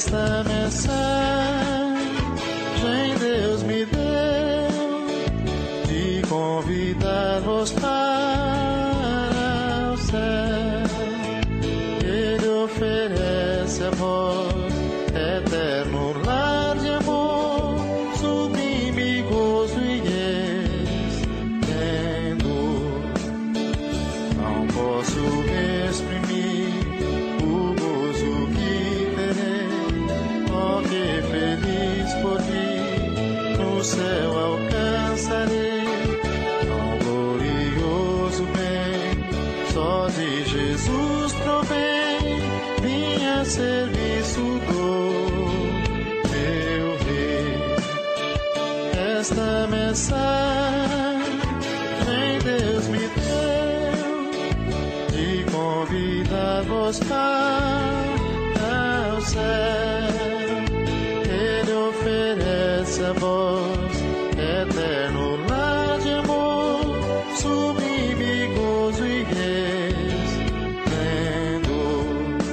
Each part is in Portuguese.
Esta mensagem Deus me deu de convidar-vos para o céu. Ele oferece a vós eterno lar de amor, sublime gozo e esplendor. Não posso exprimir o gozo que terei, ó que feliz por mim no céu alcançarei. Tão glorioso bem só de Jesus provém, vim a serviço do meu Rei. Esta mensagem Deus me deu de convidar-vos para o céu. Ele oferece a vós eterno lar de amor, sublime gozo e esplendor.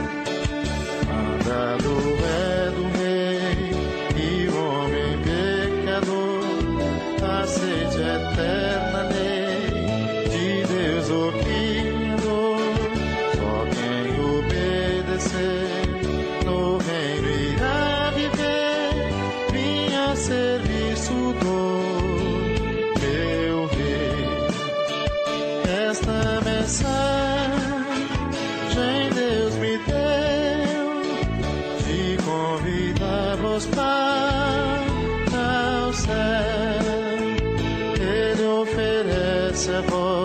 Mandado é do Rei e o homem pecador, a sede eterna lei de Deus o Criador. Só quem obedecer no reino irá viver, vim a serviço do meu Rei. Esta mensagem Deus me deu de convidar-vos para o céu. Ele oferece a vós